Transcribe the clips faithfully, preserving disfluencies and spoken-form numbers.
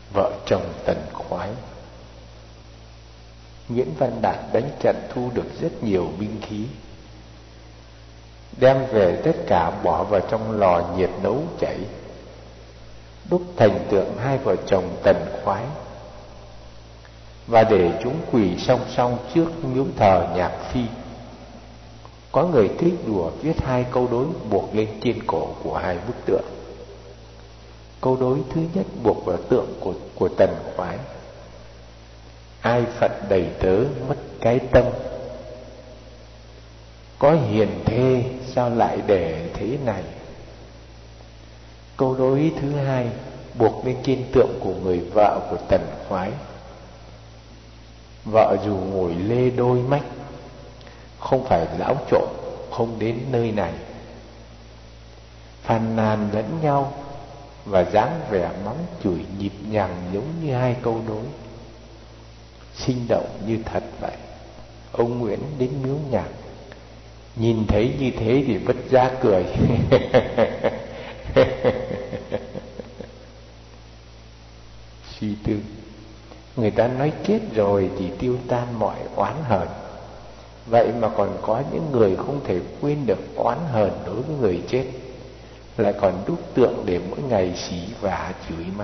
vợ chồng Tần Khoái. Nguyễn Văn Đạt đánh trận thu được rất nhiều binh khí, đem về tất cả bỏ vào trong lò nhiệt nấu chảy, đúc thành tượng hai vợ chồng Tần Khoái, và để chúng quỳ song song trước miếu thờ Nhạc Phi. Có người thích đùa viết hai câu đối buộc lên trên cổ của hai bức tượng. Câu đối thứ nhất buộc vào tượng của, của Tần Khoái: ai phận đầy tớ mất cái tâm, có hiền thê sao lại để thế này. Câu đối thứ hai buộc lên trên tượng của người vợ của Tần Khoái: vợ dù ngồi lê đôi mách, không phải lão trộm không đến nơi này. Phàn nàn lẫn nhau và dáng vẻ mắng chửi nhịp nhàng giống như hai câu đối, sinh động như thật vậy. Ông Nguyễn đến miếu nhạc, nhìn thấy như thế thì bất giác cười. Suy tư, người ta nói chết rồi thì tiêu tan mọi oán hờn, vậy mà còn có những người không thể quên được oán hờn đối với người chết, lại còn đúc tượng để mỗi ngày xỉ vả chửi mắng.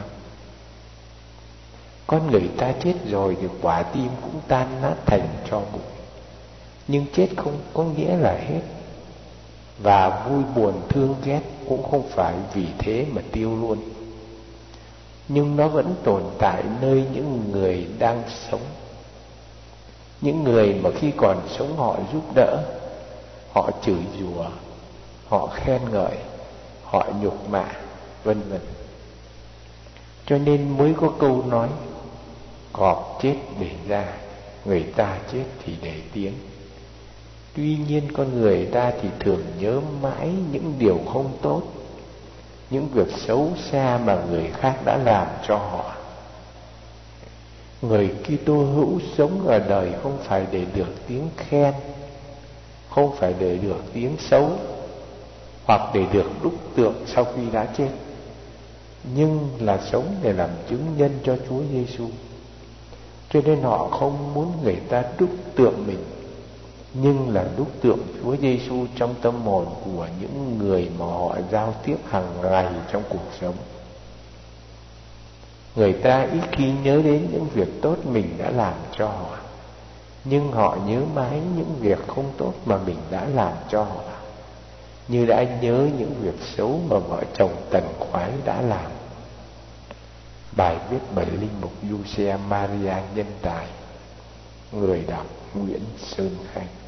Con người ta chết rồi thì quả tim cũng tan nát thành tro bụi, nhưng chết không có nghĩa là hết, và vui buồn thương ghét cũng không phải vì thế mà tiêu luôn. Nhưng nó vẫn tồn tại nơi những người đang sống, những người mà khi còn sống họ giúp đỡ, họ chửi rủa, họ khen ngợi, họ nhục mạ, vân vân. Cho nên mới có câu nói: cọp chết để ra, người ta chết thì để tiếng. Tuy nhiên con người ta thì thường nhớ mãi những điều không tốt, những việc xấu xa mà người khác đã làm cho họ. Người Kitô hữu sống ở đời không phải để được tiếng khen, không phải để được tiếng xấu, hoặc để được đúc tượng sau khi đã chết, nhưng là sống để làm chứng nhân cho Chúa Giêsu. Cho nên họ không muốn người ta đúc tượng mình, nhưng là đúc tượng Chúa Giêsu trong tâm hồn của những người mà họ giao tiếp hàng ngày trong cuộc sống. Người ta ít khi nhớ đến những việc tốt mình đã làm cho họ, nhưng họ nhớ mãi những việc không tốt mà mình đã làm cho họ, như đã nhớ những việc xấu mà vợ chồng Tần Khoái đã làm. Bài viết bởi Linh mục Giuse Maria Nhân Tài. Người đọc Nguyễn Sơn Khanh.